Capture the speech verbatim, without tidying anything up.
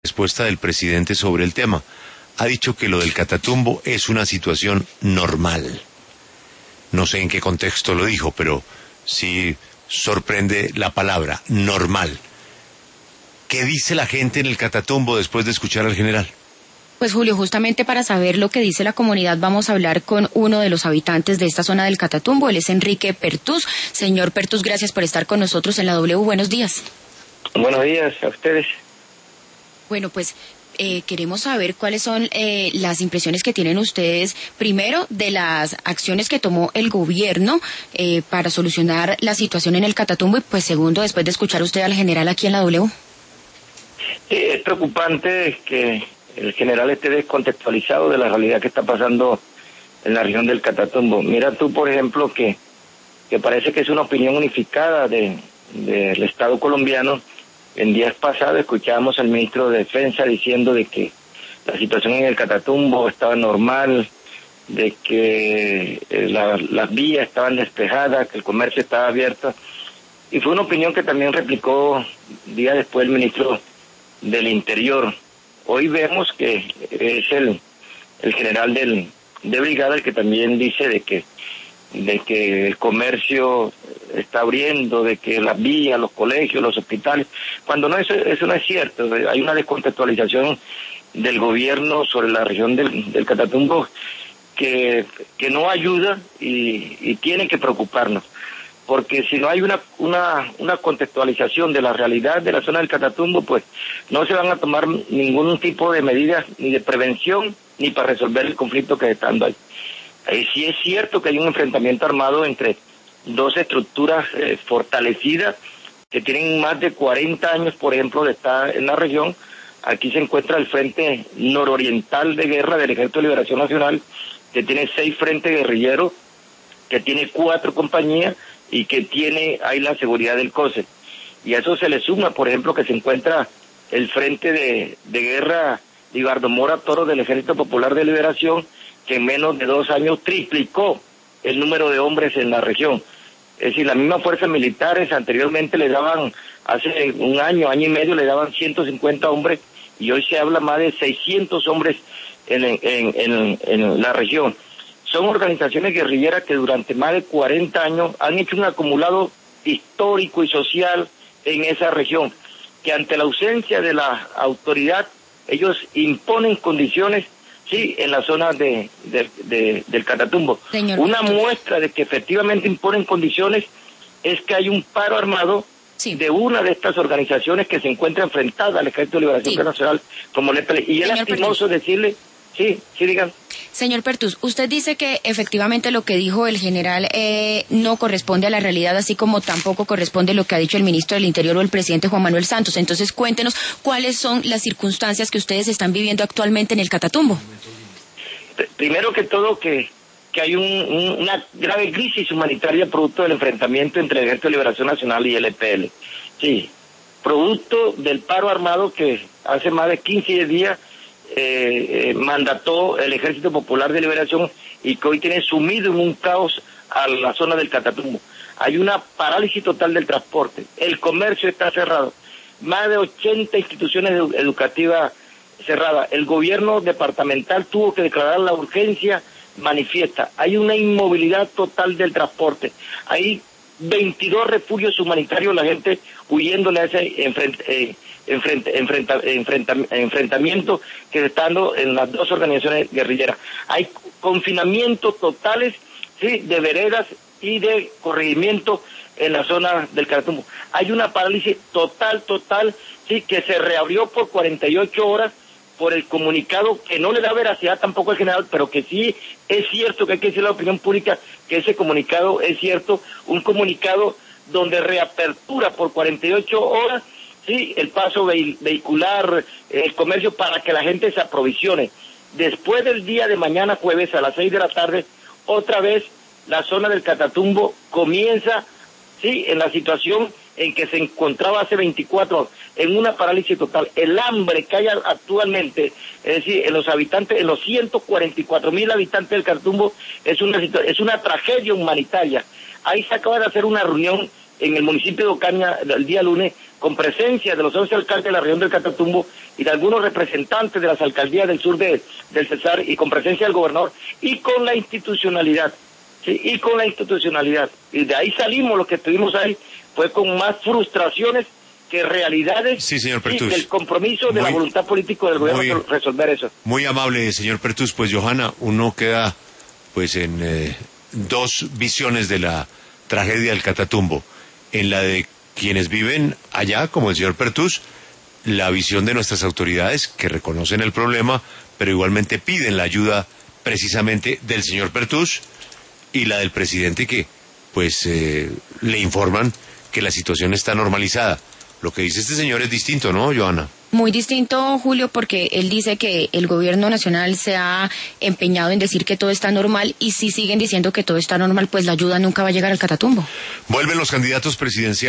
respuesta del presidente sobre el tema. Ha dicho que lo del Catatumbo es una situación normal. No sé en qué contexto lo dijo, pero sí sorprende la palabra, normal. ¿Qué dice la gente en el Catatumbo después de escuchar al general? Pues Julio, justamente para saber lo que dice la comunidad vamos a hablar con uno de los habitantes de esta zona del Catatumbo. Él es Enrique Pertús. Señor Pertús, gracias por estar con nosotros en la W. Buenos días. Buenos días a ustedes. Bueno, pues eh, queremos saber cuáles son eh, las impresiones que tienen ustedes, primero, de las acciones que tomó el gobierno eh, para solucionar la situación en el Catatumbo y pues segundo, después de escuchar usted al general aquí en la W. Sí, es preocupante que el general esté descontextualizado de la realidad que está pasando en la región del Catatumbo. Mira tú, por ejemplo, que, que parece que es una opinión unificada de del Estado colombiano. En días pasados escuchábamos al ministro de Defensa diciendo de que la situación en el Catatumbo estaba normal, de que eh, la, las vías estaban despejadas, que el comercio estaba abierto. Y fue una opinión que también replicó día después el ministro del Interior. Hoy vemos que es el, el general del, de brigada el que también dice de que, de que el comercio está abriendo, de que las vías, los colegios, los hospitales, cuando no, eso, eso no es cierto. Hay una descontextualización del gobierno sobre la región del, del Catatumbo que, que no ayuda y, y tiene que preocuparnos. Porque si no hay una, una, una contextualización de la realidad de la zona del Catatumbo, pues no se van a tomar ningún tipo de medidas ni de prevención ni para resolver el conflicto que está dando ahí. Ahí sí es cierto que hay un enfrentamiento armado entre dos estructuras eh, fortalecidas que tienen más de cuarenta años, por ejemplo, de estar en la región. Aquí se encuentra el Frente Nororiental de Guerra del Ejército de Liberación Nacional, que tiene seis frentes guerrilleros, que tiene cuatro compañías, y que tiene ahí la seguridad del COSE. Y a eso se le suma, por ejemplo, que se encuentra el Frente de, de Guerra Libardo Mora Toro del Ejército Popular de Liberación, que en menos de dos años triplicó el número de hombres en la región. Es decir, las mismas fuerzas militares anteriormente le daban, hace un año, año y medio, le daban ciento cincuenta hombres, y hoy se habla más de seiscientos hombres en, en, en, en la región. Son organizaciones guerrilleras que durante más de cuarenta años han hecho un acumulado histórico y social en esa región, que ante la ausencia de la autoridad, ellos imponen condiciones, sí, en la zona de, de, de del Catatumbo. Señor. Una muestra de que efectivamente imponen condiciones es que hay un paro armado, sí, de una de estas organizaciones que se encuentra enfrentada al Ejército de Liberación, sí, Nacional, como el E P L. Y es lastimoso decirle, sí, sí, digan. Señor Pertús, usted dice que efectivamente lo que dijo el general eh, no corresponde a la realidad, así como tampoco corresponde lo que ha dicho el ministro del Interior o el presidente Juan Manuel Santos. Entonces, cuéntenos cuáles son las circunstancias que ustedes están viviendo actualmente en el Catatumbo. Primero que todo, que, que hay un, un, una grave crisis humanitaria producto del enfrentamiento entre el Ejército de Liberación Nacional y el E P L. Sí, producto del paro armado que hace más de quince días Eh, eh, mandató el Ejército Popular de Liberación y que hoy tiene sumido en un caos a la zona del Catatumbo. Hay una parálisis total del transporte, el comercio está cerrado, más de ochenta instituciones edu- educativas cerradas, el gobierno departamental tuvo que declarar la urgencia manifiesta, hay una inmovilidad total del transporte, hay veintidós refugios humanitarios, la gente huyéndole a ese enfrent- eh, Enfrenta, enfrenta, enfrenta, enfrentamiento que se está dando en las dos organizaciones guerrilleras. Hay confinamientos totales, sí, de veredas y de corregimiento en la zona del Catatumbo. Hay una parálisis total, total, sí, que se reabrió por cuarenta y ocho horas por el comunicado que no le da veracidad tampoco al general, pero que sí es cierto, que hay que decir a la opinión pública que ese comunicado es cierto, un comunicado donde reapertura por cuarenta y ocho horas, sí, el paso vehicular, el comercio, para que la gente se aprovisione. Después del día de mañana, jueves, a las seis de la tarde, otra vez la zona del Catatumbo comienza, sí, en la situación en que se encontraba hace veinticuatro horas, en una parálisis total. El hambre que hay actualmente, es decir, en los habitantes, en los ciento cuarenta y cuatro mil habitantes del Catatumbo, es una, es una tragedia humanitaria. Ahí se acaba de hacer una reunión en el municipio de Ocaña el día lunes, con presencia de los once alcaldes de la región del Catatumbo y de algunos representantes de las alcaldías del sur de, del Cesar, y con presencia del gobernador, y con la institucionalidad, ¿sí? y con la institucionalidad. Y de ahí salimos, lo que estuvimos ahí fue con más frustraciones que realidades, sí, señor y Pertús. del compromiso de Muy, la voluntad política del gobierno muy, de resolver eso. Muy amable, señor Pertús. Pues, Johanna, uno queda pues en eh, dos visiones de la tragedia del Catatumbo. En la de quienes viven allá, como el señor Pertús, la visión de nuestras autoridades, que reconocen el problema, pero igualmente piden la ayuda precisamente del señor Pertús, y la del presidente, que pues eh, le informan que la situación está normalizada. Lo que dice este señor es distinto, ¿no, Johanna? Muy distinto, Julio, porque él dice que el gobierno nacional se ha empeñado en decir que todo está normal, y si siguen diciendo que todo está normal, pues la ayuda nunca va a llegar al Catatumbo. Vuelven los candidatos presidenciales.